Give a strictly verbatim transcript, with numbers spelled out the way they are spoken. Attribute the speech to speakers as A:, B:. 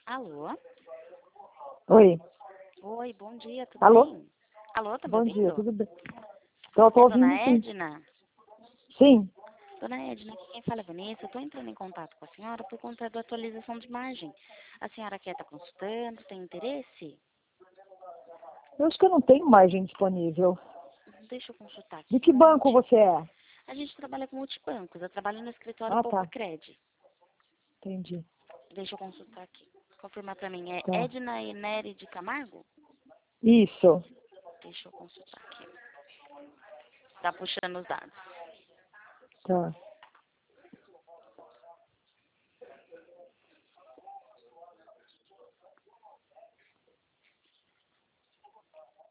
A: Alô?
B: Oi.
A: Oi, bom dia, tudo
B: Alô?
A: bem? Alô, tá me
B: Bom
A: ouvindo?
B: dia, tudo bem? Tô, tô
A: É
B: ouvindo
A: Dona
B: sim.
A: Edna?
B: Sim.
A: Dona Edna, aqui quem fala é Vanessa. Eu tô entrando em contato com a senhora por conta da atualização de imagem. A senhora quer estar consultando, tem interesse?
B: Eu acho que eu não tenho margem disponível.
A: Deixa eu consultar
B: De
A: aqui,
B: que
A: só um
B: banco
A: minutinho.
B: você é?
A: A gente trabalha com multibancos, eu trabalho no escritório
B: Ah,
A: Poupa
B: tá.
A: Cred.
B: Entendi.
A: Deixa eu consultar aqui. Confirmar pra mim, é
B: Tá.
A: Edna e Nery de Camargo?
B: Isso.
A: Deixa eu consultar aqui. Tá puxando os dados.
B: Tá.